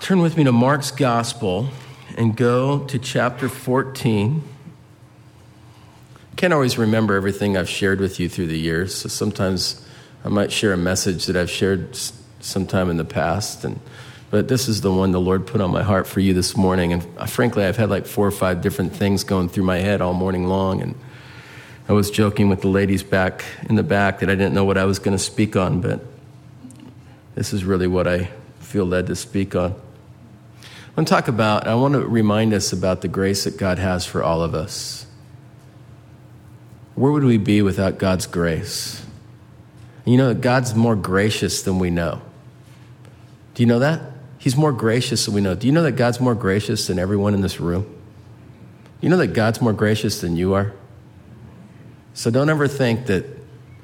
Turn with me to Mark's Gospel and go to chapter 14. Can't always remember everything I've shared with you through the years, so sometimes I might share a message that I've shared sometime in the past, but this is the one the Lord put on my heart for you this morning. And frankly, I've had like 4 or 5 different things going through my head all morning long, and I was joking with the ladies back in the back that I didn't know what I was going to speak on, but this is really what I feel led to speak on. I want to remind us about the grace that God has for all of us. Where would we be without God's grace? You know that God's more gracious than we know. Do you know that? He's more gracious than we know. Do you know that God's more gracious than everyone in this room? You know that God's more gracious than you are? So don't ever think that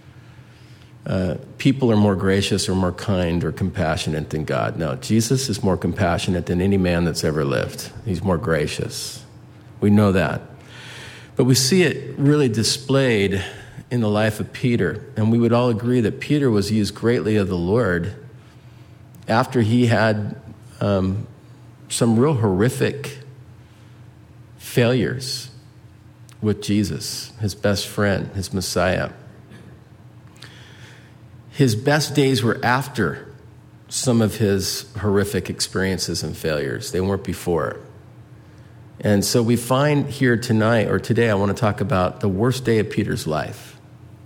people are more gracious or more kind or compassionate than God. No, Jesus is more compassionate than any man that's ever lived. He's more gracious. We know that. But we see it really displayed in the life of Peter. And we would all agree that Peter was used greatly of the Lord after he had some real horrific failures with Jesus, his best friend, his Messiah. His best days were after some of his horrific experiences and failures. They weren't before. And so we find here tonight, or today, I want to talk about the worst day of Peter's life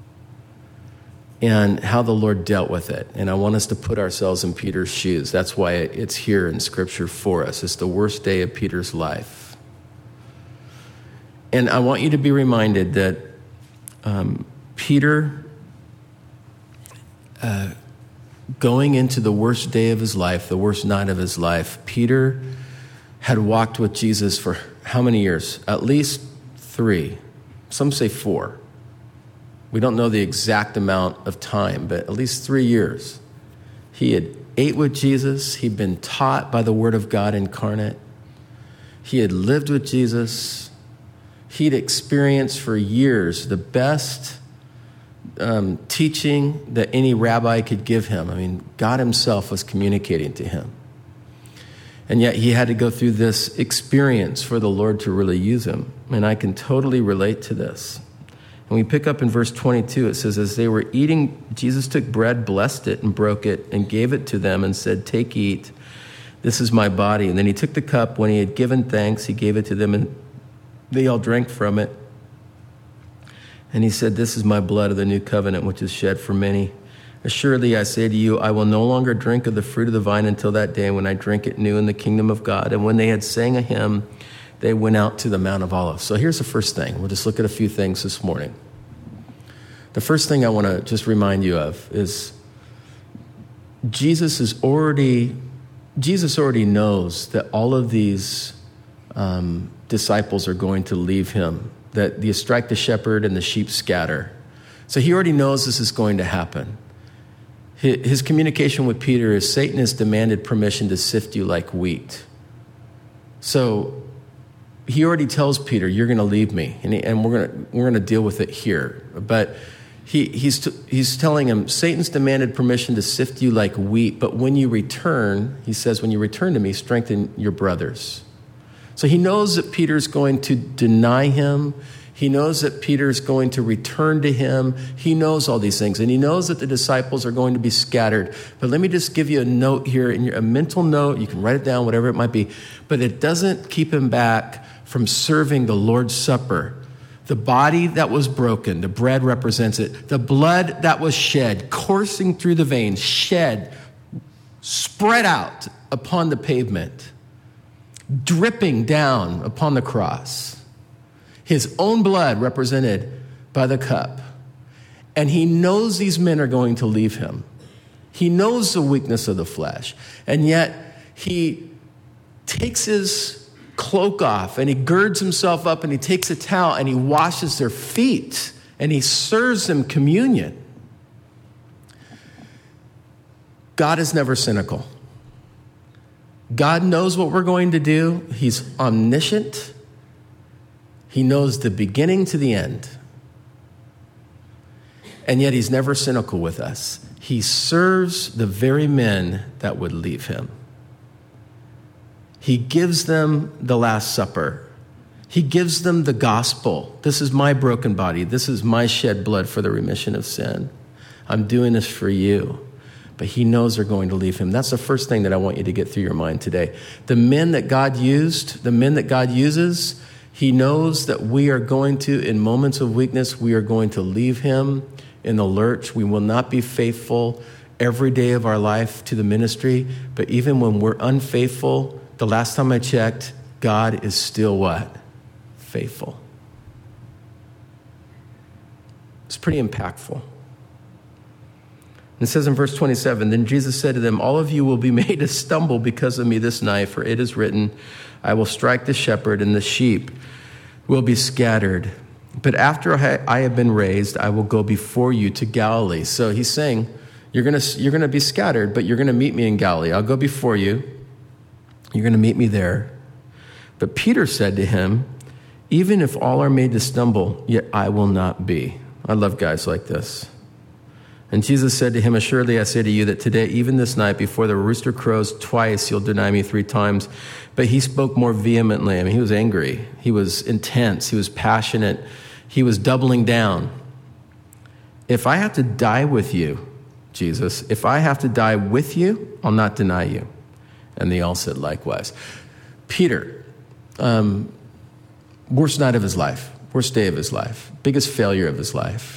and how the Lord dealt with it. And I want us to put ourselves in Peter's shoes. That's why it's here in Scripture for us. It's the worst day of Peter's life. And I want you to be reminded that Peter, going into the worst day of his life, the worst night of his life, Peter had walked with Jesus for how many years? At least 3. Some say 4. We don't know the exact amount of time, but at least 3 years. He had ate with Jesus. He'd been taught by the Word of God incarnate. He had lived with Jesus. He'd experienced for years the best teaching that any rabbi could give him. I mean, God himself was communicating to him. And yet he had to go through this experience for the Lord to really use him. And I can totally relate to this. And we pick up in verse 22, it says, as they were eating, Jesus took bread, blessed it, and broke it, and gave it to them and said, take, eat, this is my body. And then he took the cup. When he had given thanks, he gave it to them, and they all drank from it. And he said, this is my blood of the new covenant, which is shed for many. Assuredly, I say to you, I will no longer drink of the fruit of the vine until that day when I drink it new in the kingdom of God. And when they had sang a hymn, they went out to the Mount of Olives. So here's the first thing. We'll just look at a few things this morning. The first thing I want to just remind you of is Jesus already knows that all of these disciples are going to leave him, that you strike the shepherd and the sheep scatter. So he already knows this is going to happen. His communication with Peter is, Satan has demanded permission to sift you like wheat. So he already tells Peter, you're going to leave me, and we're going to deal with it here. But he's telling him, Satan's demanded permission to sift you like wheat, but when you return, he says, when you return to me, strengthen your brothers. So he knows that Peter's going to deny him. He knows that Peter's going to return to him. He knows all these things, and he knows that the disciples are going to be scattered. But let me just give you a note here, a mental note. You can write it down, whatever it might be. But it doesn't keep him back from serving the Lord's Supper. The body that was broken, the bread represents it. The blood that was shed, coursing through the veins, shed, spread out upon the pavement, dripping down upon the cross. His own blood represented by the cup. And he knows these men are going to leave him. He knows the weakness of the flesh. And yet he takes his cloak off and he girds himself up and he takes a towel and he washes their feet and he serves them communion. God is never cynical. God knows what we're going to do. He's omniscient. He knows the beginning to the end. And yet he's never cynical with us. He serves the very men that would leave him. He gives them the Last Supper. He gives them the gospel. This is my broken body. This is my shed blood for the remission of sin. I'm doing this for you. But he knows they're going to leave him. That's the first thing that I want you to get through your mind today. The men that God used, the men that God uses, he knows that we are going to, in moments of weakness, we are going to leave him in the lurch. We will not be faithful every day of our life to the ministry. But even when we're unfaithful, the last time I checked, God is still what? Faithful. It's pretty impactful. It says in verse 27, then Jesus said to them, all of you will be made to stumble because of me this night, for it is written, I will strike the shepherd and the sheep will be scattered. But after I have been raised, I will go before you to Galilee. So he's saying, you're gonna be scattered, but you're gonna meet me in Galilee. I'll go before you. You're gonna meet me there. But Peter said to him, even if all are made to stumble, yet I will not be. I love guys like this. And Jesus said to him, assuredly I say to you that today, even this night, before the rooster crows twice, you'll deny me 3 times. But he spoke more vehemently. I mean, he was angry. He was intense. He was passionate. He was doubling down. If I have to die with you, Jesus, if I have to die with you, I'll not deny you. And they all said likewise. Peter, worst night of his life, worst day of his life, biggest failure of his life.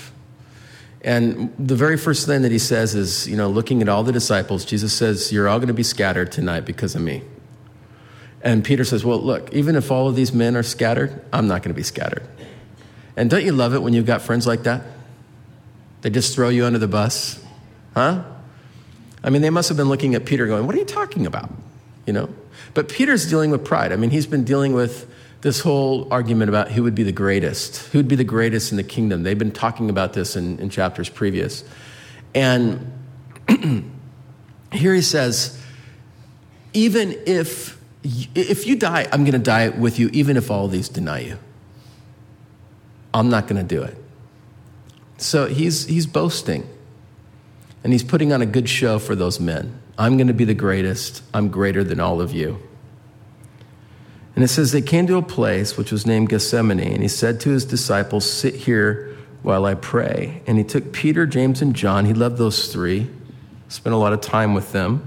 And the very first thing that he says is, looking at all the disciples, Jesus says, you're all going to be scattered tonight because of me. And Peter says, well, look, even if all of these men are scattered, I'm not going to be scattered. And don't you love it when you've got friends like that? They just throw you under the bus, huh? I mean, they must have been looking at Peter going, what are you talking about? But Peter's dealing with pride. I mean, he's been dealing with this whole argument about who would be the greatest, who would be the greatest in the kingdom. They've been talking about this in chapters previous. And here he says, even if you die, I'm going to die with you, even if all of these deny you. I'm not going to do it. So he's boasting. And he's putting on a good show for those men. I'm going to be the greatest. I'm greater than all of you. And it says they came to a place which was named Gethsemane, and he said to his disciples, sit here while I pray. And he took Peter, James, and John. He loved those 3, spent a lot of time with them,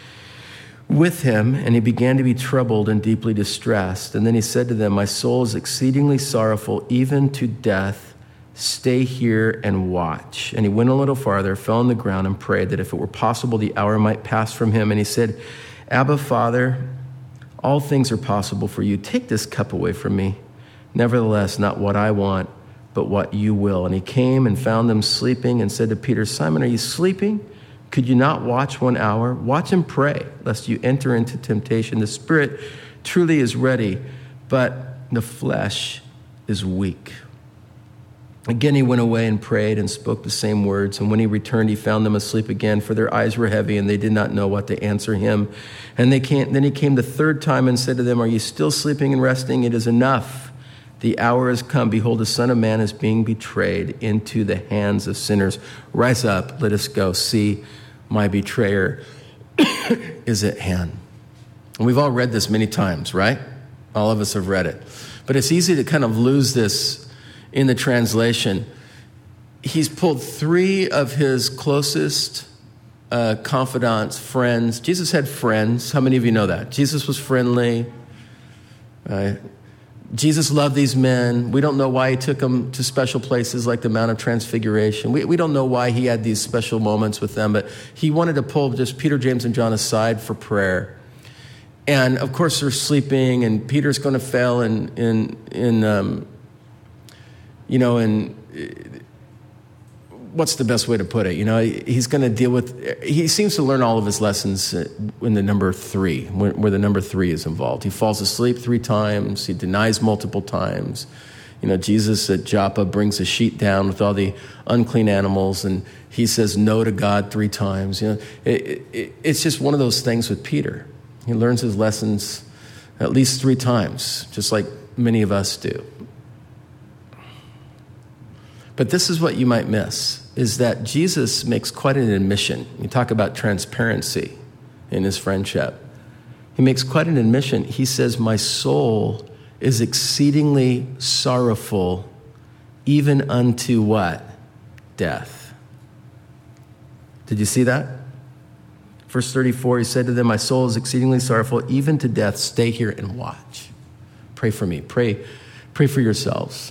with him, and he began to be troubled and deeply distressed. And then he said to them, my soul is exceedingly sorrowful, even to death. Stay here and watch. And he went a little farther, fell on the ground, and prayed that if it were possible, the hour might pass from him. And he said, Abba, Father, all things are possible for you. Take this cup away from me. Nevertheless, not what I want, but what you will. And he came and found them sleeping and said to Peter, Simon, are you sleeping? Could you not watch 1 hour? Watch and pray, lest you enter into temptation. The spirit truly is ready, but the flesh is weak. Again, he went away and prayed and spoke the same words. And when he returned, he found them asleep again, for their eyes were heavy, and they did not know what to answer him. And then he came the 3rd time and said to them, are you still sleeping and resting? It is enough. The hour has come. Behold, the Son of Man is being betrayed into the hands of sinners. Rise up, let us go. See, my betrayer is at hand. And we've all read this many times, right? All of us have read it. But it's easy to kind of lose this in the translation. He's pulled 3 of his closest confidants, friends. Jesus had friends. How many of you know that? Jesus was friendly. Jesus loved these men. We don't know why he took them to special places like the Mount of Transfiguration. We don't know why he had these special moments with them, but he wanted to pull just Peter, James, and John aside for prayer. And of course they're sleeping, and Peter's going to fail what's the best way to put it? He's going to deal with, he seems to learn all of his lessons in the number 3, where the number 3 is involved. He falls asleep 3 times. He denies multiple times. Jesus at Joppa brings a sheet down with all the unclean animals, and he says no to God 3 times. It's just one of those things with Peter. He learns his lessons at least 3 times, just like many of us do. But this is what you might miss, is that Jesus makes quite an admission. You talk about transparency in his friendship. he makes quite an admission. He says, my soul is exceedingly sorrowful, even unto what? Death. Did you see that? Verse 34, he said to them, my soul is exceedingly sorrowful, even to death. Stay here and watch. Pray for me. Pray for yourselves.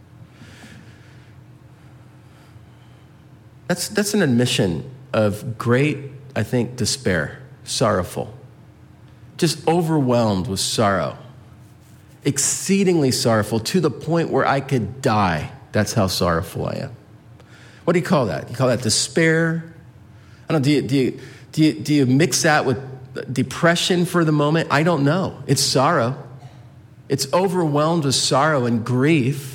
That's an admission of great, I think, despair, sorrowful, just overwhelmed with sorrow, exceedingly sorrowful to the point where I could die. That's how sorrowful I am. What do you call that? You call that despair? I don't know, do you mix that with depression for the moment? I don't know. It's sorrow. It's overwhelmed with sorrow and grief.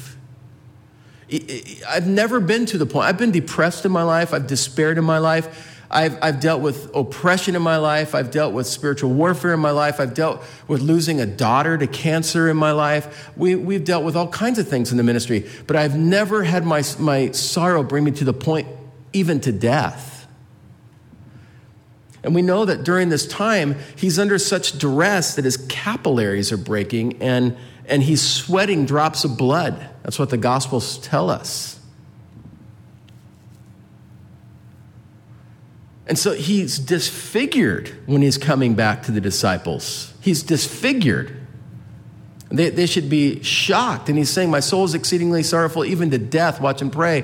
I've never been to the point. I've been depressed in my life. I've despaired in my life. I've dealt with oppression in my life. I've dealt with spiritual warfare in my life. I've dealt with losing a daughter to cancer in my life. We've dealt with all kinds of things in the ministry, but I've never had my sorrow bring me to the point even to death. And we know that during this time, he's under such duress that his capillaries are breaking and he's sweating drops of blood. That's what the Gospels tell us. And so he's disfigured when he's coming back to the disciples. He's disfigured. They should be shocked. And he's saying, my soul is exceedingly sorrowful, even to death. Watch and pray.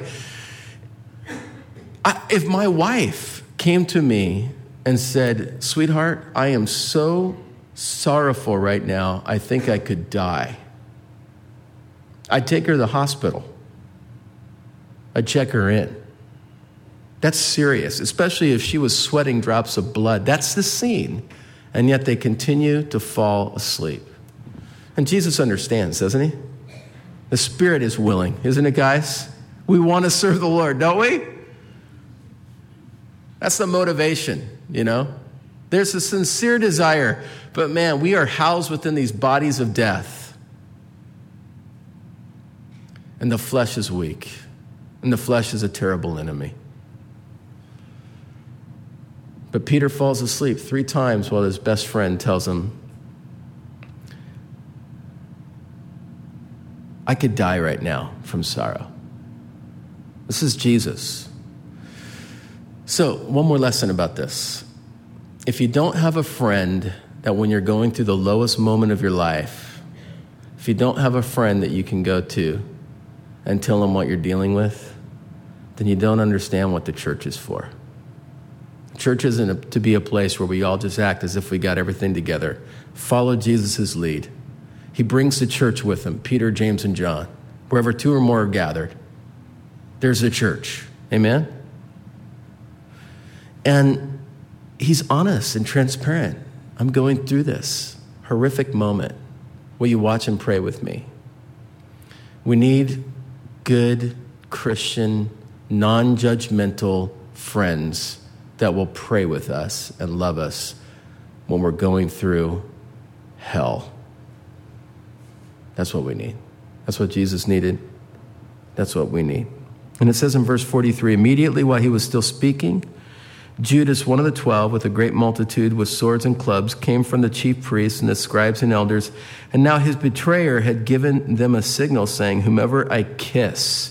If my wife came to me and said, sweetheart, I am so sorrowful right now, I think I could die, I'd take her to the hospital. I'd check her in. That's serious, especially if she was sweating drops of blood. That's the scene. And yet they continue to fall asleep. And Jesus understands, doesn't he? The Spirit is willing, isn't it, guys? We want to serve the Lord, don't we? That's the motivation, you know? There's a sincere desire, but man, we are housed within these bodies of death. And the flesh is weak. And the flesh is a terrible enemy. But Peter falls asleep 3 times while his best friend tells him, I could die right now from sorrow. This is Jesus. So, one more lesson about this. If you don't have a friend that when you're going through the lowest moment of your life, if you don't have a friend that you can go to and tell them what you're dealing with, then you don't understand what the church is for. Church isn't to be a place where we all just act as if we got everything together. Follow Jesus' lead. He brings the church with him, Peter, James, and John. Wherever 2 or more are gathered, there's a church. Amen? And he's honest and transparent. I'm going through this horrific moment. Will you watch and pray with me? We need good, Christian, non-judgmental friends that will pray with us and love us when we're going through hell. That's what we need. That's what Jesus needed. That's what we need. And it says in verse 43, immediately while he was still speaking, Judas, one of the 12, with a great multitude with swords and clubs, came from the chief priests and the scribes and elders. And now his betrayer had given them a signal saying, whomever I kiss,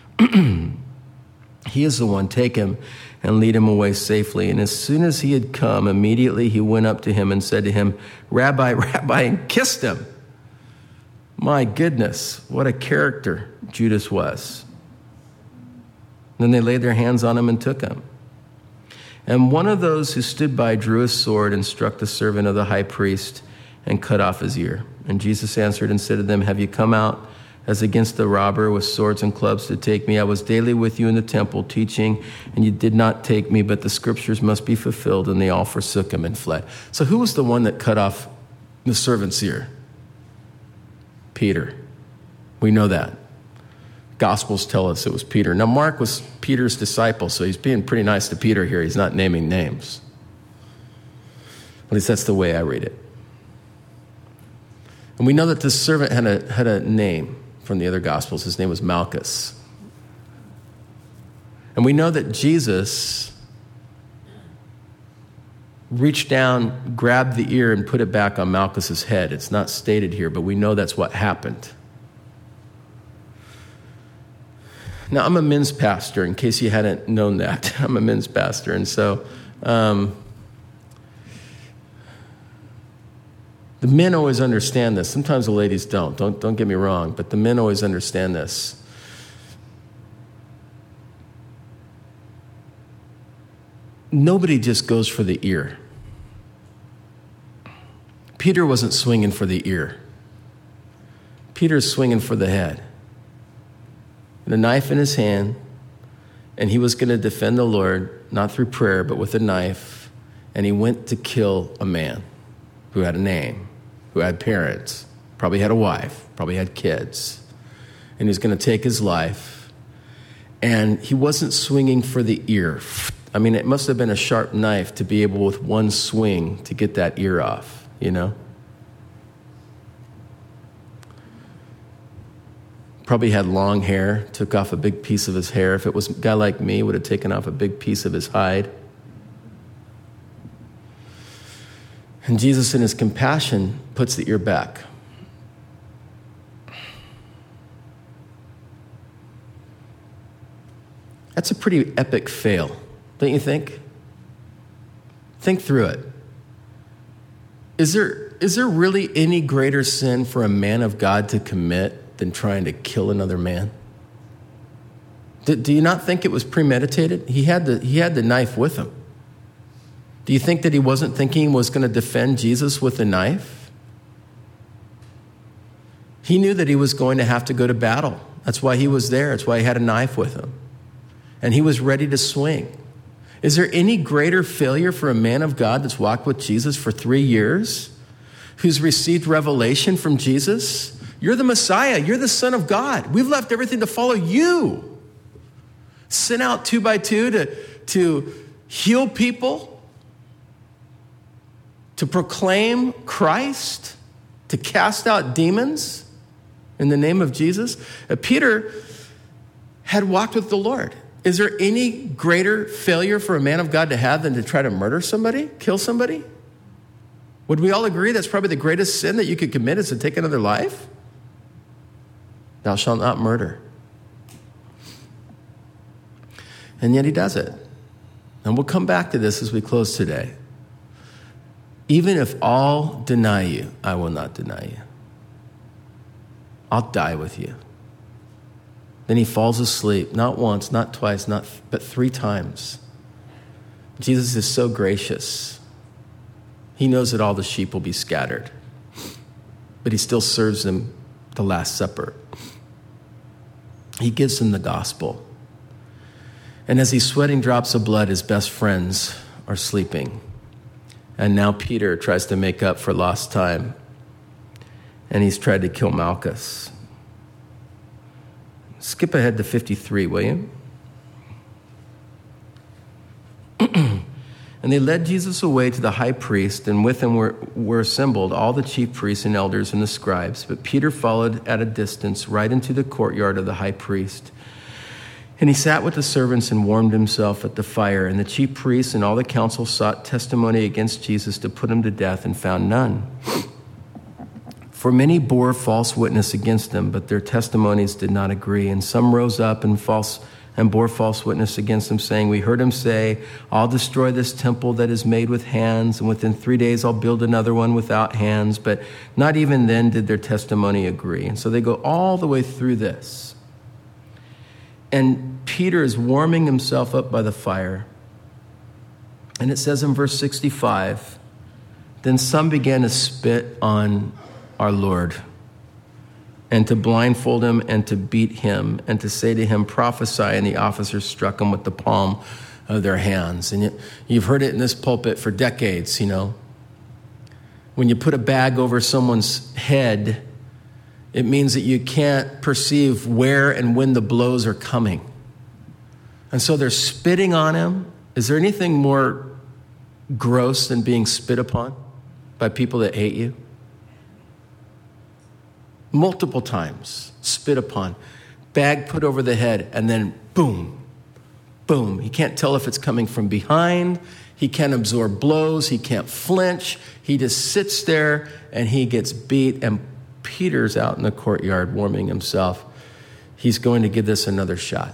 he is the one, take him and lead him away safely. And as soon as he had come, immediately he went up to him and said to him, Rabbi, Rabbi, and kissed him. My goodness, what a character Judas was. Then they laid their hands on him and took him. And one of those who stood by drew a sword and struck the servant of the high priest and cut off his ear. And Jesus answered and said to them, have you come out as against the robber with swords and clubs to take me? I was daily with you in the temple teaching, and you did not take me, but the scriptures must be fulfilled. And they all forsook him and fled. So who was the one that cut off the servant's ear? Peter. We know that. Gospels tell us it was Peter. Now, Mark was Peter's disciple, so he's being pretty nice to Peter here. He's not naming names. At least that's the way I read it. And we know that this servant had a name from the other Gospels. His name was Malchus. And we know that Jesus reached down, grabbed the ear, and put it back on Malchus's head. It's not stated here, but we know that's what happened. Now, I'm a men's pastor, in case you hadn't known that. I'm a men's pastor, and so the men always understand this. Sometimes the ladies don't. Don't get me wrong, but the men always understand this. Nobody just goes for the ear. Peter wasn't swinging for the ear. Peter's swinging for the head. And a knife in his hand, and he was going to defend the Lord, not through prayer, but with a knife. And he went to kill a man who had a name, who had parents, probably had a wife, probably had kids. And he was going to take his life. And he wasn't swinging for the ear. I mean, it must have been a sharp knife to be able, with one swing, to get that ear off, you know? Probably had long hair, took off a big piece of his hair. If it was a guy like me, would have taken off a big piece of his hide. And Jesus, in his compassion, puts the ear back. That's a pretty epic fail, don't you think? Think through it. Is there really any greater sin for a man of God to commit than trying to kill another man? Do you not think it was premeditated? He had the knife with him. Do you think that he wasn't thinking he was going to defend Jesus with a knife? He knew that he was going to have to go to battle. That's why he was there. That's why he had a knife with him. And he was ready to swing. Is there any greater failure for a man of God that's walked with Jesus for 3 years, who's received revelation from Jesus? You're the Messiah. You're the Son of God. We've left everything to follow you. Sent out 2 by 2 to heal people, to proclaim Christ, to cast out demons in the name of Jesus. Peter had walked with the Lord. Is there any greater failure for a man of God to have than to try to murder somebody, kill somebody? Would we all agree that's probably the greatest sin that you could commit, is to take another life? Thou shalt not murder. And yet he does it. And we'll come back to this as we close today. Even if all deny you, I will not deny you. I'll die with you. Then he falls asleep, not once, not twice, but 3 times. Jesus is so gracious. He knows that all the sheep will be scattered, but he still serves them the Last Supper. He gives them the gospel. And as he's sweating drops of blood, his best friends are sleeping. And now Peter tries to make up for lost time. And he's tried to kill Malchus. Skip ahead to 53, will you? And they led Jesus away to the high priest, and with him were assembled all the chief priests and elders and the scribes. But Peter followed at a distance right into the courtyard of the high priest. And he sat with the servants and warmed himself at the fire. And the chief priests and all the council sought testimony against Jesus to put him to death, and found none. For many bore false witness against him, but their testimonies did not agree. And some rose up and bore false witness against him, saying, we heard him say, I'll destroy this temple that is made with hands, and within 3 days I'll build another one without hands. But not even then did their testimony agree. And so they go all the way through this. And Peter is warming himself up by the fire. And it says in verse 65, then some began to spit on our Lord, and to blindfold him, and to beat him, and to say to him, prophesy. And the officers struck him with the palm of their hands. And you've heard it in this pulpit for decades, you know. When you put a bag over someone's head, it means that you can't perceive where and when the blows are coming. And so they're spitting on him. Is there anything more gross than being spit upon by people that hate you? Multiple times, spit upon, bag put over the head, and then boom, boom. You can't tell if it's coming from behind. He can't absorb blows. He can't flinch. He just sits there and he gets beat. And Peter's out in the courtyard warming himself. He's going to give this another shot.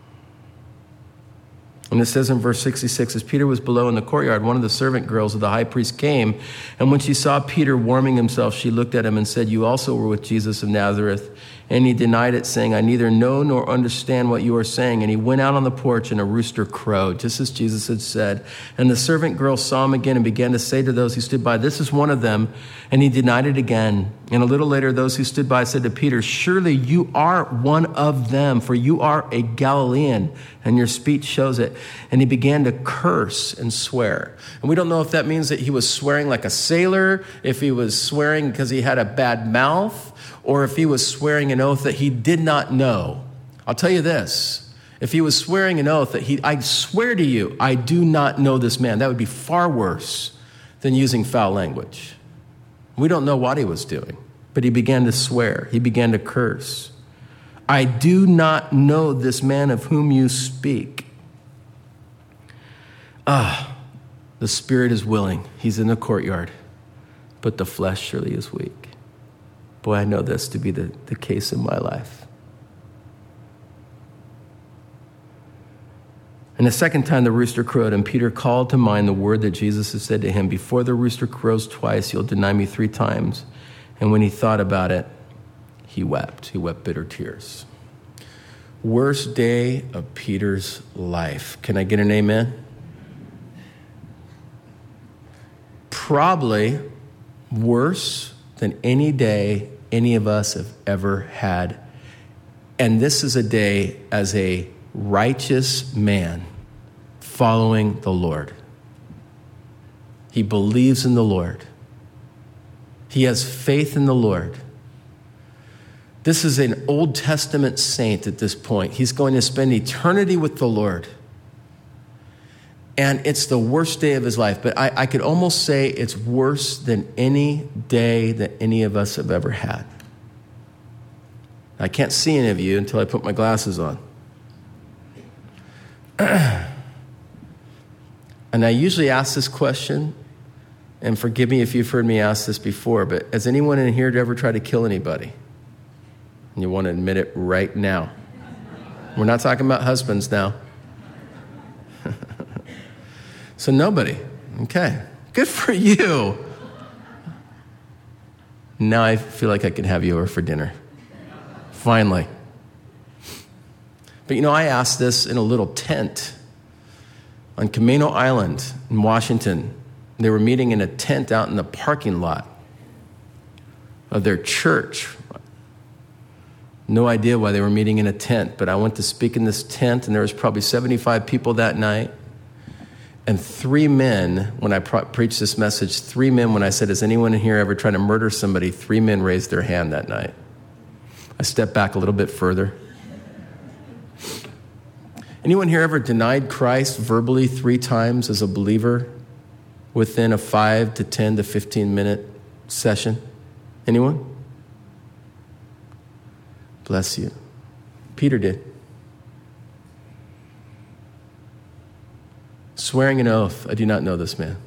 And it says in verse 66, as Peter was below in the courtyard, one of the servant girls of the high priest came. And when she saw Peter warming himself, she looked at him and said, you also were with Jesus of Nazareth. And he denied it, saying, I neither know nor understand what you are saying. And he went out on the porch, and a rooster crowed, just as Jesus had said. And the servant girl saw him again and began to say to those who stood by, this is one of them. And he denied it again. And a little later, those who stood by said to Peter, surely you are one of them, for you are a Galilean, and your speech shows it. And he began to curse and swear. And we don't know if that means that he was swearing like a sailor, if he was swearing because he had a bad mouth, or if he was swearing an oath that he did not know. I'll tell you this, if he was swearing an oath that I swear to you, I do not know this man, that would be far worse than using foul language. We don't know what he was doing, but he began to swear. He began to curse. I do not know this man of whom you speak. The spirit is willing. He's in the courtyard, but the flesh surely is weak. Boy, I know this to be the case in my life. And the second time the rooster crowed, and Peter called to mind the word that Jesus had said to him, before the rooster crows twice, you'll deny me 3 times. And when he thought about it, he wept. He wept bitter tears. Worst day of Peter's life. Can I get an amen? Probably worse than any day any of us have ever had. And this is a day as a righteous man following the Lord. He believes in the Lord. He has faith in the Lord. This is an Old Testament saint at this point. He's going to spend eternity with the Lord. And it's the worst day of his life. But I could almost say it's worse than any day that any of us have ever had. I can't see any of you until I put my glasses on. And I usually ask this question, and forgive me if you've heard me ask this before, but has anyone in here ever tried to kill anybody? And you want to admit it right now. We're not talking about husbands now. So nobody. Okay. Good for you. Now I feel like I can have you over for dinner. Finally. But I asked this in a little tent on Camino Island in Washington. They were meeting in a tent out in the parking lot of their church. No idea why they were meeting in a tent, but I went to speak in this tent, and there was probably 75 people that night. And 3 men, when I preached this message, 3 men, when I said, has anyone in here ever tried to murder somebody? 3 men raised their hand that night. I stepped back a little bit further. Anyone here ever denied Christ verbally 3 times as a believer within a 5 to 10 to 15 minute session? Anyone? Bless you. Peter did. Swearing an oath, I do not know this man.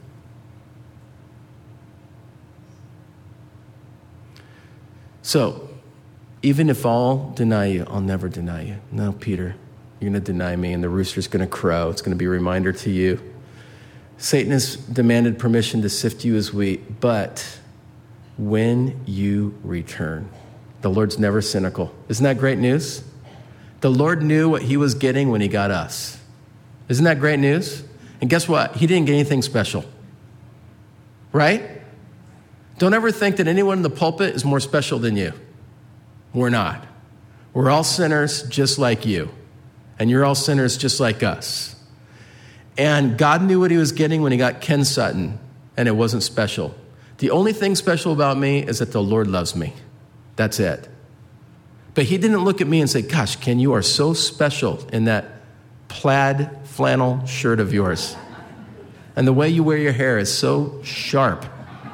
So, even if all deny you, I'll never deny you. No, Peter, you're going to deny me, and the rooster's going to crow. It's going to be a reminder to you. Satan has demanded permission to sift you as wheat, but when you return, the Lord's never cynical. Isn't that great news? The Lord knew what he was getting when he got us. Isn't that great news? And guess what? He didn't get anything special. Right? Don't ever think that anyone in the pulpit is more special than you. We're not. We're all sinners just like you. And you're all sinners just like us. And God knew what he was getting when he got Ken Sutton, and it wasn't special. The only thing special about me is that the Lord loves me. That's it. But he didn't look at me and say, gosh, Ken, you are so special in that plaid flannel shirt of yours. And the way you wear your hair is so sharp.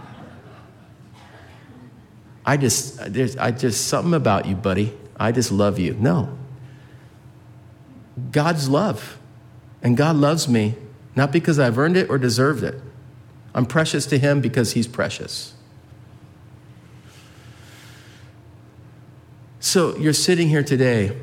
I just something about you, buddy. I just love you. No. God's love. And God loves me not because I've earned it or deserved it. I'm precious to him because he's precious. So you're sitting here today,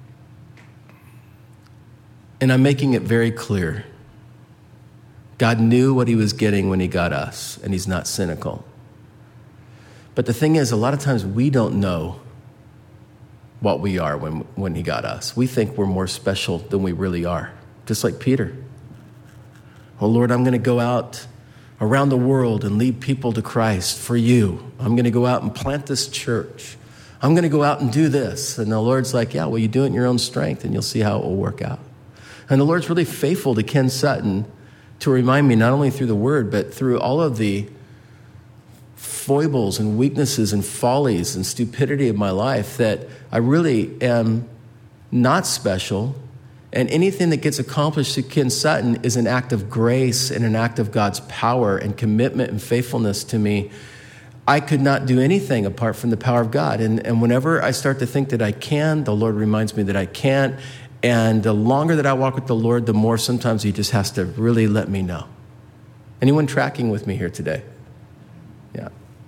and I'm making it very clear. God knew what he was getting when he got us, and he's not cynical. But the thing is, a lot of times we don't know what we are when he got us. We think we're more special than we really are, just like Peter. Oh, Lord, I'm going to go out around the world and lead people to Christ for you. I'm going to go out and plant this church. I'm going to go out and do this. And the Lord's like, yeah, well, you do it in your own strength, and you'll see how it will work out. And the Lord's really faithful to Ken Sutton to remind me, not only through the word, but through all of the foibles and weaknesses and follies and stupidity of my life, that I really am not special. And anything that gets accomplished through Ken Sutton is an act of grace and an act of God's power and commitment and faithfulness to me. I could not do anything apart from the power of God. And whenever I start to think that I can, the Lord reminds me that I can't. And the longer that I walk with the Lord, the more sometimes he just has to really let me know. Anyone tracking with me here today? Yeah.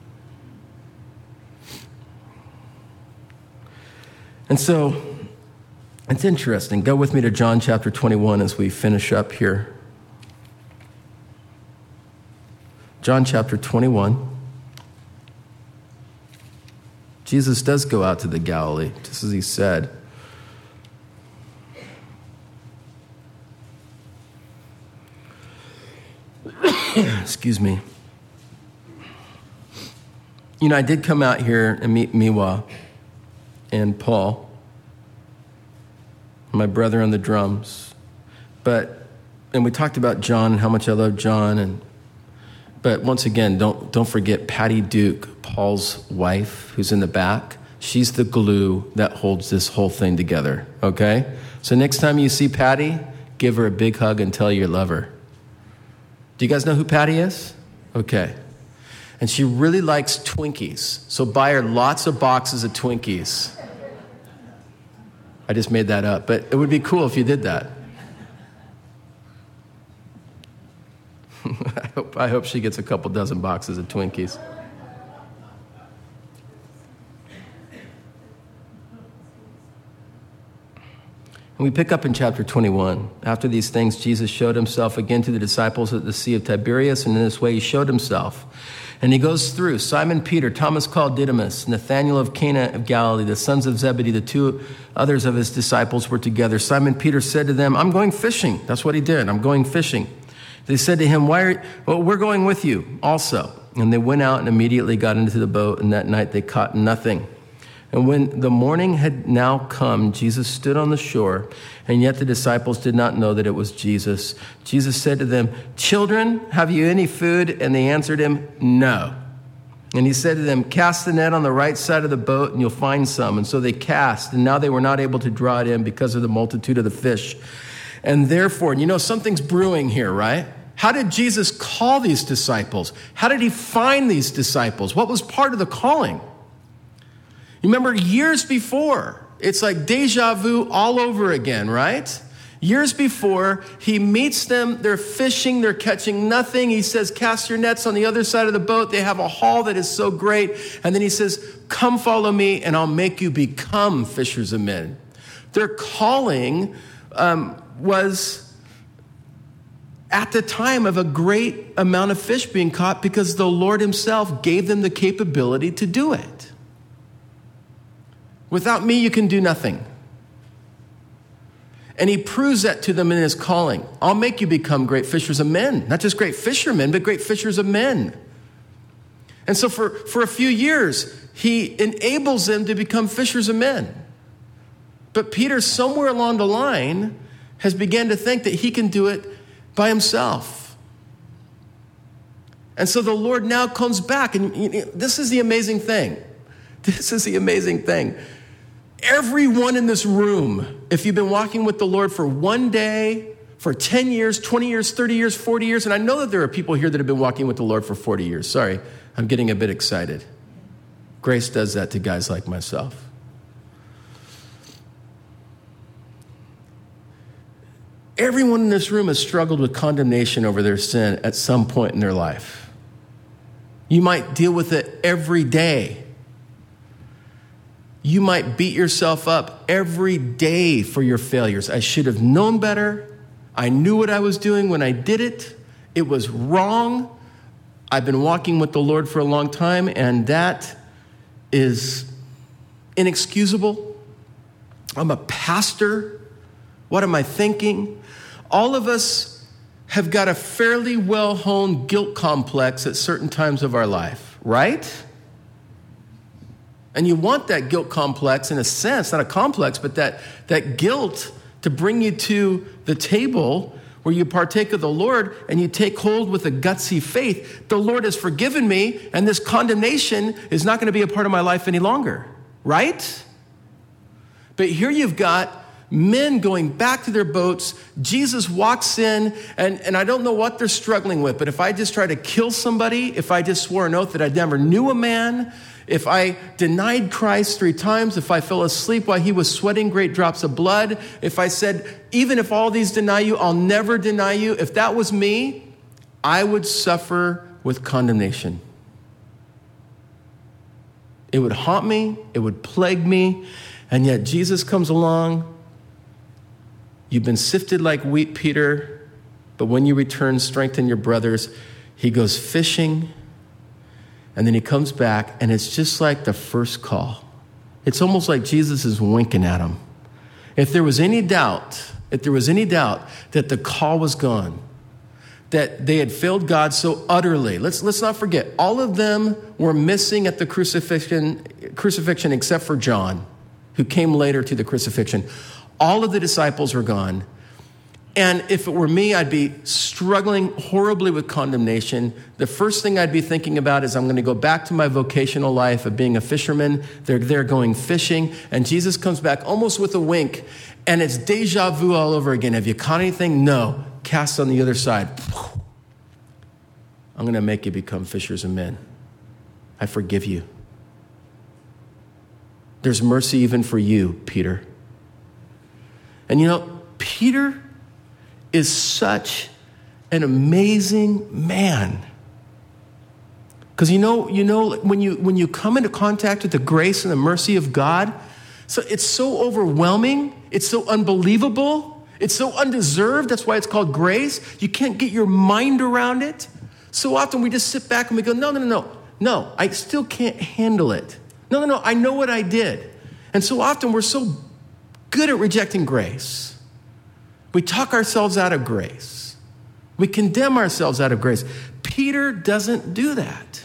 And so it's interesting. Go with me to John chapter 21 as we finish up here. John chapter 21. Jesus does go out to the Galilee, just as he said. Excuse me. You know, I did come out here and meet Miwa and Paul, my brother on the drums. And we talked about John and how much I love John. But once again, don't forget Patty Duke, Paul's wife, who's in the back. She's the glue that holds this whole thing together, okay? So next time you see Patty, give her a big hug and tell her you love her. Do you guys know who Patty is? Okay. And she really likes Twinkies, so buy her lots of boxes of Twinkies. I just made that up, but it would be cool if you did that. I hope she gets a couple dozen boxes of Twinkies. And we pick up in chapter 21. After these things, Jesus showed himself again to the disciples at the Sea of Tiberias, and in this way he showed himself. And he goes through Simon Peter, Thomas called Didymus, Nathanael of Cana of Galilee, the sons of Zebedee, the two others of his disciples were together. Simon Peter said to them, I'm going fishing. That's what he did. I'm going fishing. They said to him, well, we're going with you also. And they went out and immediately got into the boat, and that night they caught nothing. And when the morning had now come, Jesus stood on the shore, and yet the disciples did not know that it was Jesus. Jesus said to them, children, have you any food? And they answered him, no. And he said to them, cast the net on the right side of the boat, and you'll find some. And so they cast, and now they were not able to draw it in because of the multitude of the fish. And therefore, you know, something's brewing here, right? How did Jesus call these disciples? How did he find these disciples? What was part of the calling? You remember years before, it's like deja vu all over again, right? Years before, he meets them, they're fishing, they're catching nothing. He says, cast your nets on the other side of the boat. They have a haul that is so great. And then he says, come follow me and I'll make you become fishers of men. Their calling was at the time of a great amount of fish being caught because the Lord himself gave them the capability to do it. Without me, you can do nothing. And he proves that to them in his calling. I'll make you become great fishers of men. Not just great fishermen, but great fishers of men. And so for a few years, he enables them to become fishers of men. But Peter, somewhere along the line, has begun to think that he can do it by himself. And so the Lord now comes back. And this is the amazing thing. This is the amazing thing. Everyone in this room, if you've been walking with the Lord for one day, for 10 years, 20 years, 30 years, 40 years, and I know that there are people here that have been walking with the Lord for 40 years. Sorry, I'm getting a bit excited. Grace does that to guys like myself. Everyone in this room has struggled with condemnation over their sin at some point in their life. You might deal with it every day. You might beat yourself up every day for your failures. I should have known better. I knew what I was doing when I did it. It was wrong. I've been walking with the Lord for a long time, and that is inexcusable. I'm a pastor. What am I thinking? All of us have got a fairly well-honed guilt complex at certain times of our life, right? And you want that guilt complex, in a sense, not a complex, but that guilt to bring you to the table where you partake of the Lord and you take hold with a gutsy faith. The Lord has forgiven me, and this condemnation is not going to be a part of my life any longer, right? But here you've got men going back to their boats. Jesus walks in, and I don't know what they're struggling with, but if I just try to kill somebody, if I just swore an oath that I never knew a man, if I denied Christ 3 times, if I fell asleep while he was sweating great drops of blood, if I said, even if all these deny you, I'll never deny you, if that was me, I would suffer with condemnation. It would haunt me, it would plague me, and yet Jesus comes along. You've been sifted like wheat, Peter, but when you return, strengthen your brothers. He goes fishing, and then he comes back, and it's just like the first call. It's almost like Jesus is winking at him. If there was any doubt that the call was gone, that they had failed God so utterly, let's not forget, all of them were missing at the crucifixion except for John, who came later to the crucifixion. All of the disciples were gone. And if it were me, I'd be struggling horribly with condemnation. The first thing I'd be thinking about is I'm going to go back to my vocational life of being a fisherman. They're there going fishing. And Jesus comes back almost with a wink. And it's deja vu all over again. Have you caught anything? No. Cast on the other side. I'm going to make you become fishers of men. I forgive you. There's mercy even for you, Peter. And you know, Peter is such an amazing man. Because you know, when you come into contact with the grace and the mercy of God, so it's so overwhelming, it's so unbelievable, it's so undeserved. That's why it's called grace. You can't get your mind around it. So often we just sit back and we go, no, I still can't handle it. No, I know what I did. And so often we're so good at rejecting grace. We talk ourselves out of grace. We condemn ourselves out of grace. Peter doesn't do that.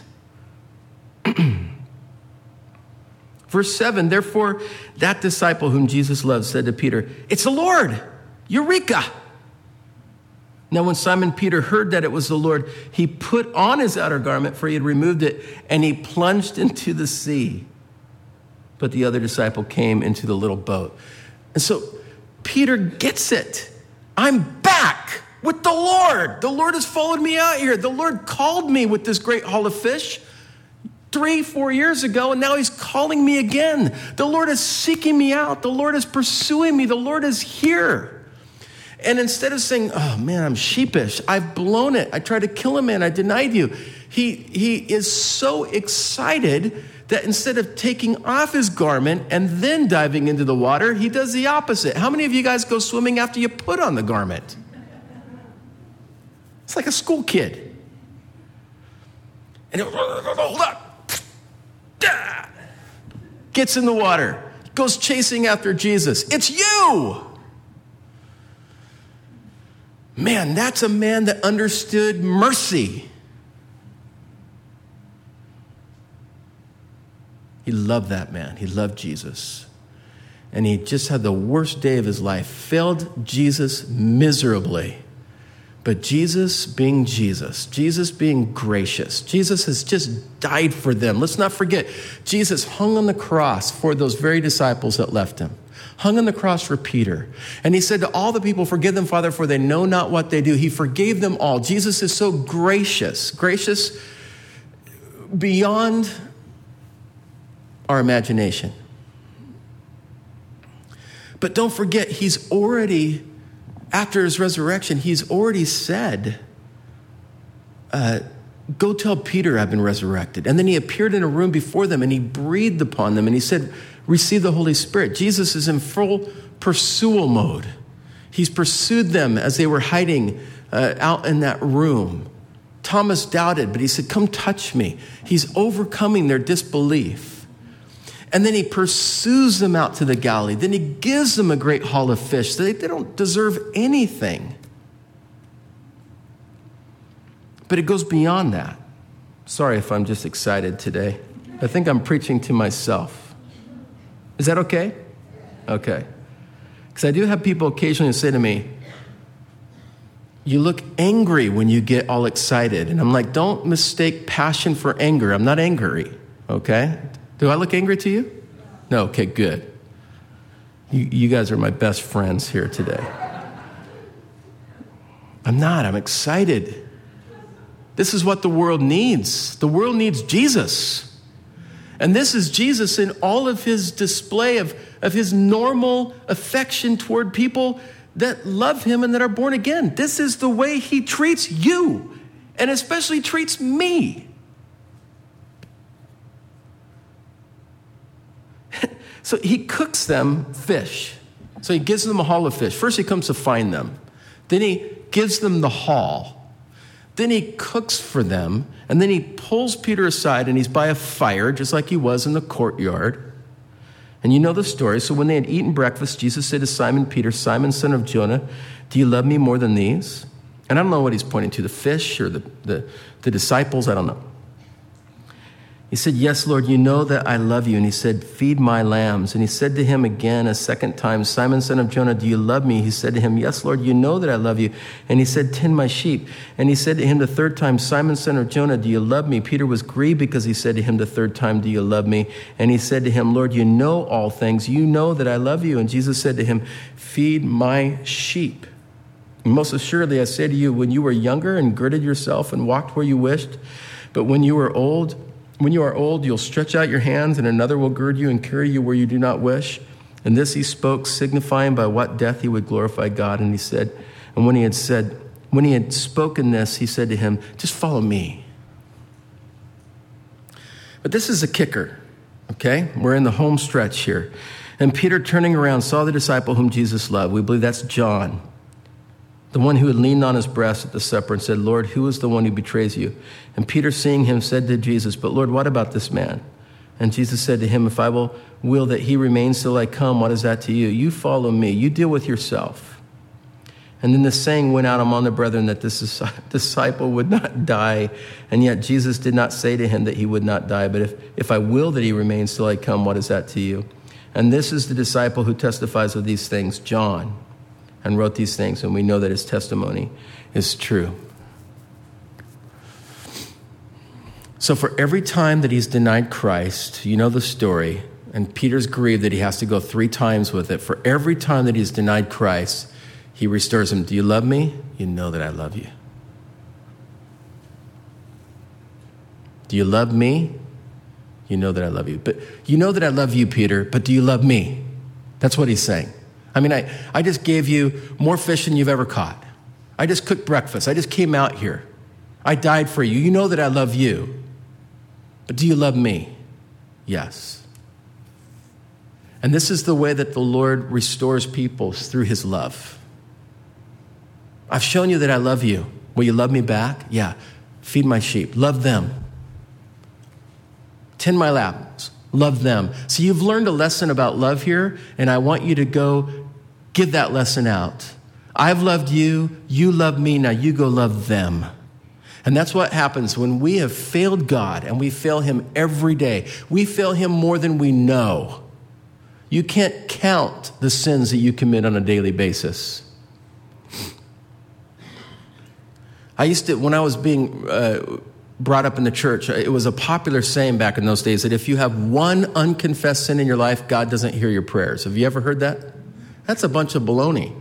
Verse 7, therefore, that disciple whom Jesus loved said to Peter, "It's the Lord, Eureka!" Now, when Simon Peter heard that it was the Lord, he put on his outer garment, for he had removed it, and he plunged into the sea. But the other disciple came into the little boat. And so Peter gets it. I'm back with the Lord. The Lord has followed me out here. The Lord called me with this great haul of fish 3-4 years ago, and now he's calling me again. The Lord is seeking me out. The Lord is pursuing me. The Lord is here. And instead of saying, oh man, I'm sheepish, I've blown it, I tried to kill a man, I denied you, he is so excited that instead of taking off his garment and then diving into the water, he does the opposite. How many of you guys go swimming after you put on the garment? It's like a school kid. And hold up. Gets in the water. Goes chasing after Jesus. It's you. Man, that's a man that understood mercy. He loved that man. He loved Jesus. And he just had the worst day of his life. Failed Jesus miserably. But Jesus being Jesus, Jesus being gracious, Jesus has just died for them. Let's not forget, Jesus hung on the cross for those very disciples that left him. Hung on the cross for Peter. And he said to all the people, forgive them, Father, for they know not what they do. He forgave them all. Jesus is so gracious beyond our imagination. But don't forget, he's already after his resurrection, he's already said, go tell Peter I've been resurrected. And then he appeared in a room before them and he breathed upon them and he said, receive the Holy Spirit. Jesus is in full pursual mode. He's pursued them as they were hiding out in that room. Thomas doubted, but he said, come touch me. He's overcoming their disbelief. And then he pursues them out to the Galilee. Then he gives them a great haul of fish. They don't deserve anything. But it goes beyond that. Sorry if I'm just excited today. I think I'm preaching to myself. Is that okay? Okay. Because I do have people occasionally say to me, you look angry when you get all excited. And I'm like, don't mistake passion for anger. I'm not angry, okay? Do I look angry to you? No, okay, good. You guys are my best friends here today. I'm not, I'm excited. This is what the world needs. The world needs Jesus. And this is Jesus in all of his display of his normal affection toward people that love him and that are born again. This is the way he treats you, and especially treats me. So he cooks them fish. So he gives them a haul of fish. First he comes to find them. Then he gives them the haul. Then he cooks for them, and then he pulls Peter aside, and he's by a fire, just like he was in the courtyard. And you know the story. So when they had eaten breakfast, Jesus said to Simon Peter, Simon, son of Jonah, do you love me more than these? And I don't know what he's pointing to, the fish or the disciples, I don't know. He said, yes, Lord, you know that I love you. And he said, feed my lambs. And he said to him again a second time, Simon, son of Jonah, do you love me? He said to him, yes, Lord, you know that I love you. And he said, tend my sheep. And he said to him the third time, Simon, son of Jonah, do you love me? Peter was grieved because he said to him the third time, do you love me? And he said to him, Lord, you know all things. You know that I love you. And Jesus said to him, feed my sheep. And most assuredly, I say to you, when you were younger and girded yourself and walked where you wished, but when you are old, you'll stretch out your hands, and another will gird you and carry you where you do not wish. And this he spoke, signifying by what death he would glorify God. And he said, and when he had spoken this, he said to him, just follow me. But this is a kicker, okay? We're in the home stretch here. And Peter, turning around, saw the disciple whom Jesus loved. We believe that's John, the one who had leaned on his breast at the supper and said, Lord, who is the one who betrays you? And Peter, seeing him, said to Jesus, but Lord, what about this man? And Jesus said to him, if I will that he remains till I come, what is that to you? You follow me. You deal with yourself. And then the saying went out among the brethren that this disciple would not die. And yet Jesus did not say to him that he would not die. But if I will that he remains till I come, what is that to you? And this is the disciple who testifies of these things, John, and wrote these things, and we know that his testimony is true. So for every time that he's denied Christ, you know the story, and Peter's grieved that he has to go 3 times with it. For every time that he's denied Christ, he restores him. Do you love me? You know that I love you. Do you love me? You know that I love you. But you know that I love you, Peter, but do you love me? That's what he's saying. I mean, I just gave you more fish than you've ever caught. I just cooked breakfast. I just came out here. I died for you. You know that I love you. But do you love me? Yes. And this is the way that the Lord restores people, through his love. I've shown you that I love you. Will you love me back? Yeah. Feed my sheep. Love them. Tend my lambs. Love them. So you've learned a lesson about love here, and I want you to go give that lesson out. I've loved you. You love me. Now you go love them. And that's what happens when we have failed God, and we fail him every day. We fail him more than we know. You can't count the sins that you commit on a daily basis. I used to, when I was being brought up in the church, it was a popular saying back in those days that if you have one unconfessed sin in your life, God doesn't hear your prayers. Have you ever heard that? That's a bunch of baloney.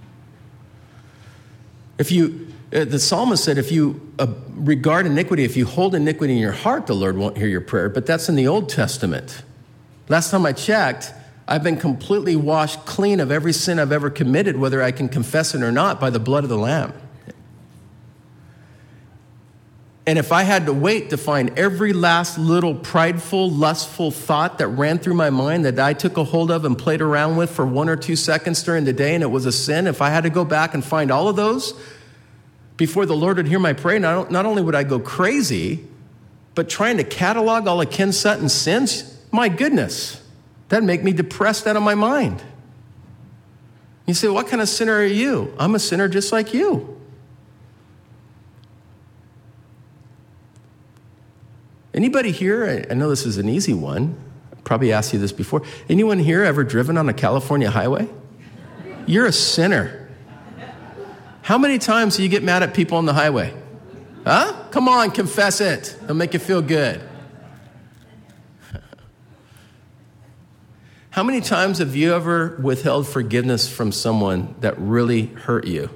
The psalmist said, if you regard iniquity, if you hold iniquity in your heart, the Lord won't hear your prayer. But that's in the Old Testament. Last time I checked, I've been completely washed clean of every sin I've ever committed, whether I can confess it or not, by the blood of the Lamb. And if I had to wait to find every last little prideful, lustful thought that ran through my mind that I took a hold of and played around with for 1 or 2 seconds during the day and it was a sin, if I had to go back and find all of those before the Lord would hear my prayer, not only would I go crazy, but trying to catalog all of Ken Sutton's sins, my goodness, that'd make me depressed out of my mind. You say, what kind of sinner are you? I'm a sinner just like you. Anybody here, I know this is an easy one, I probably asked you this before. Anyone here ever driven on a California highway? You're a sinner. How many times do you get mad at people on the highway? Huh? Come on, confess it. It'll make you feel good. How many times have you ever withheld forgiveness from someone that really hurt you?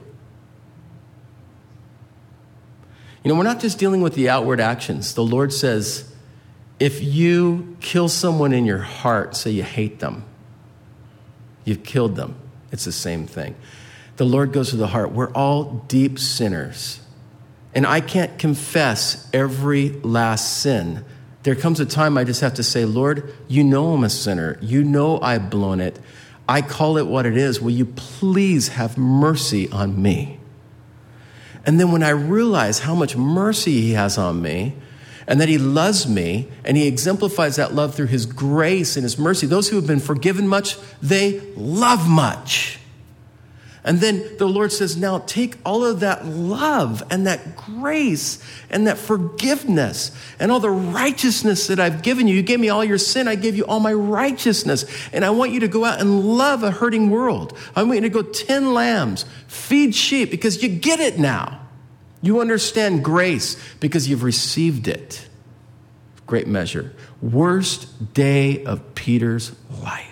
You know, we're not just dealing with the outward actions. The Lord says, if you kill someone in your heart, say you hate them, you've killed them. It's the same thing. The Lord goes to the heart. We're all deep sinners. And I can't confess every last sin. There comes a time I just have to say, Lord, you know I'm a sinner. You know I've blown it. I call it what it is. Will you please have mercy on me? And then when I realize how much mercy he has on me and that he loves me and he exemplifies that love through his grace and his mercy, those who have been forgiven much, they love much. And then the Lord says, now take all of that love and that grace and that forgiveness and all the righteousness that I've given you. You gave me all your sin. I gave you all my righteousness. And I want you to go out and love a hurting world. I want you to go tend lambs, feed sheep, because you get it now. You understand grace because you've received it. Great measure. Worst day of Peter's life.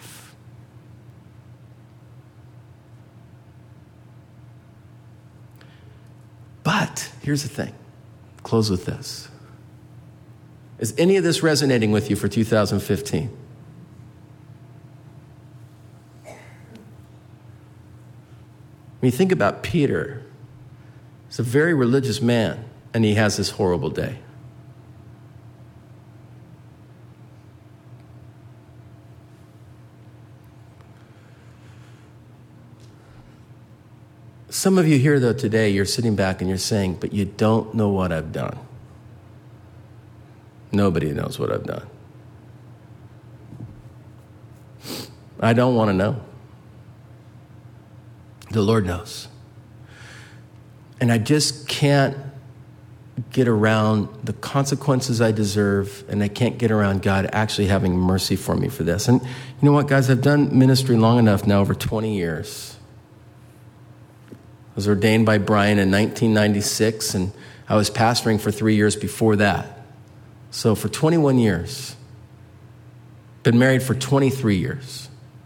But here's the thing. Close with this. Is any of this resonating with you for 2015? When you think about Peter, he's a very religious man, and he has this horrible day. Some of you here, though, today, you're sitting back and you're saying, but you don't know what I've done. Nobody knows what I've done. I don't want to know. The Lord knows. And I just can't get around the consequences I deserve, and I can't get around God actually having mercy for me for this. And you know what, guys? I've done ministry long enough now, over 20 years. I was ordained by Brian in 1996, and I was pastoring for 3 years before that. So for 21 years. Been married for 23 years.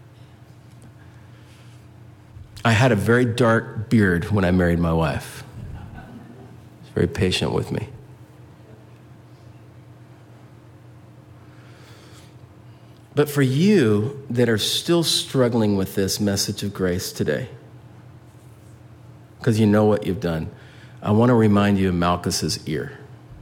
I had a very dark beard when I married my wife. She was very patient with me. But for you that are still struggling with this message of grace today, because you know what you've done, I want to remind you of Malchus's ear.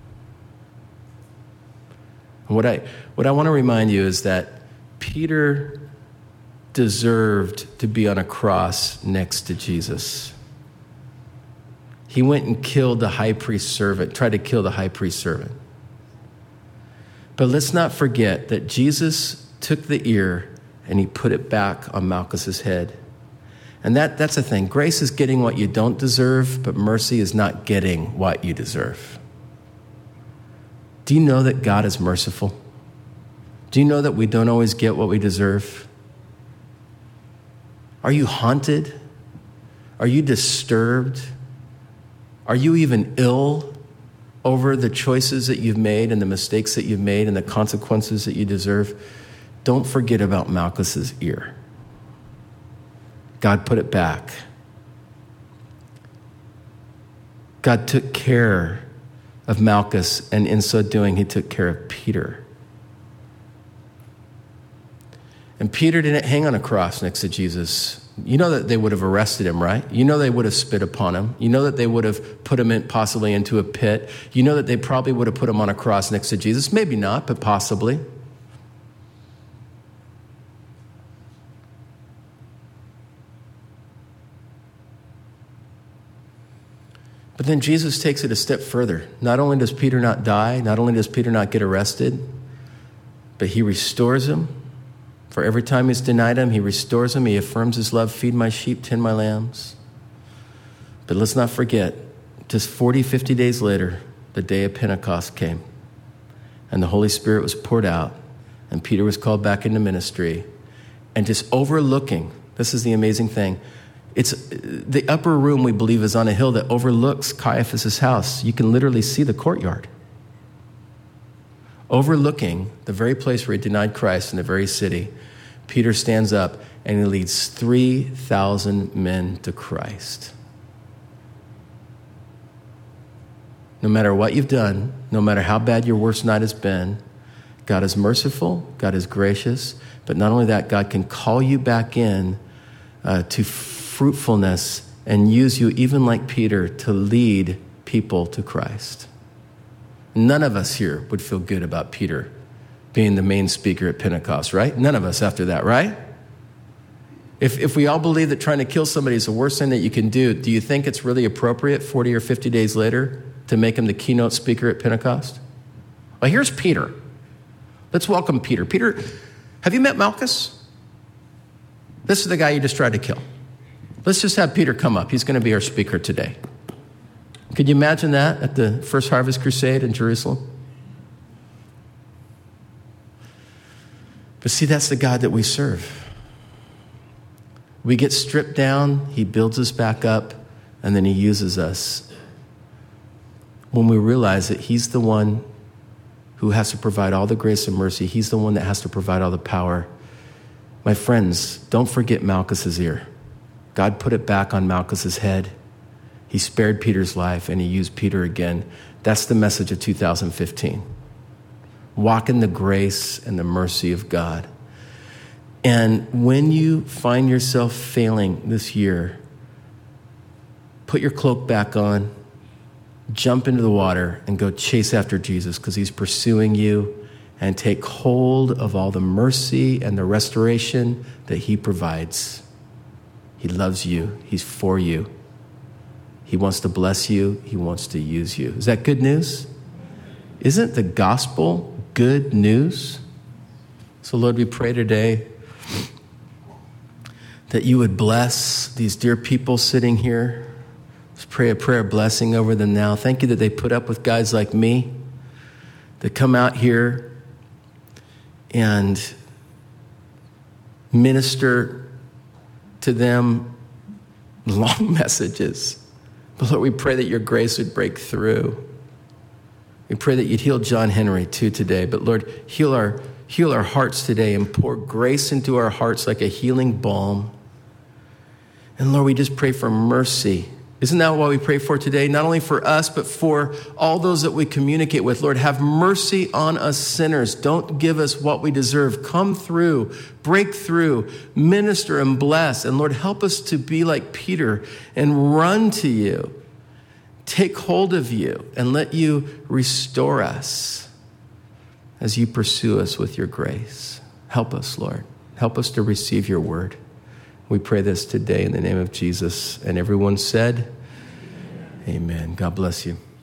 What I want to remind you is that Peter deserved to be on a cross next to Jesus. He went and killed the high priest's servant, tried to kill the high priest's servant. But let's not forget that Jesus took the ear and he put it back on Malchus's head. And that's the thing. Grace is getting what you don't deserve, but mercy is not getting what you deserve. Do you know that God is merciful? Do you know that we don't always get what we deserve? Are you haunted? Are you disturbed? Are you even ill over the choices that you've made and the mistakes that you've made and the consequences that you deserve? Don't forget about Malchus's ear. God put it back. God took care of Malchus, and in so doing, he took care of Peter. And Peter didn't hang on a cross next to Jesus. You know that they would have arrested him, right? You know they would have spit upon him. You know that they would have put him possibly into a pit. You know that they probably would have put him on a cross next to Jesus. Maybe not, but possibly. But then Jesus takes it a step further. Not only does Peter not die, not only does Peter not get arrested, but he restores him. For every time he's denied him, he restores him. He affirms his love, feed my sheep, tend my lambs. But let's not forget, just 40, 50 days later, the day of Pentecost came. And the Holy Spirit was poured out. And Peter was called back into ministry. And just overlooking, this is the amazing thing, it's the upper room, we believe, is on a hill that overlooks Caiaphas' house. You can literally see the courtyard. Overlooking the very place where he denied Christ in the very city, Peter stands up and he leads 3,000 men to Christ. No matter what you've done, no matter how bad your worst night has been, God is merciful, God is gracious, but not only that, God can call you back in to fruitfulness and use you, even like Peter, to lead people to Christ. None of us here would feel good about Peter being the main speaker at Pentecost, right? None of us after that, right? If we all believe that trying to kill somebody is the worst thing that you can do you think it's really appropriate 40 or 50 days later to make him the keynote speaker at Pentecost? Well, here's Peter. Let's welcome Peter. Peter, have you met Malchus? This is the guy you just tried to kill. Let's just have Peter come up. He's going to be our speaker today. Could you imagine that at the First Harvest Crusade in Jerusalem? But see, that's the God that we serve. We get stripped down, he builds us back up, and then he uses us. When we realize that he's the one who has to provide all the grace and mercy, he's the one that has to provide all the power. My friends, don't forget Malchus's ear. God put it back on Malchus's head. He spared Peter's life, and he used Peter again. That's the message of 2015. Walk in the grace and the mercy of God. And when you find yourself failing this year, put your cloak back on, jump into the water, and go chase after Jesus, because he's pursuing you, and take hold of all the mercy and the restoration that he provides. He loves you. He's for you. He wants to bless you. He wants to use you. Is that good news? Isn't the gospel good news? So, Lord, we pray today that you would bless these dear people sitting here. Let's pray a prayer of blessing over them now. Thank you that they put up with guys like me that come out here and minister to them long messages. But Lord, we pray that your grace would break through. We pray that you'd heal John Henry too today. But Lord, heal our hearts today and pour grace into our hearts like a healing balm. And Lord, we just pray for mercy. Isn't that what we pray for today? Not only for us, but for all those that we communicate with. Lord, have mercy on us sinners. Don't give us what we deserve. Come through, break through, minister and bless. And Lord, help us to be like Peter and run to you, take hold of you, and let you restore us as you pursue us with your grace. Help us, Lord. Help us to receive your word. We pray this today in the name of Jesus. And everyone said, amen. God bless you.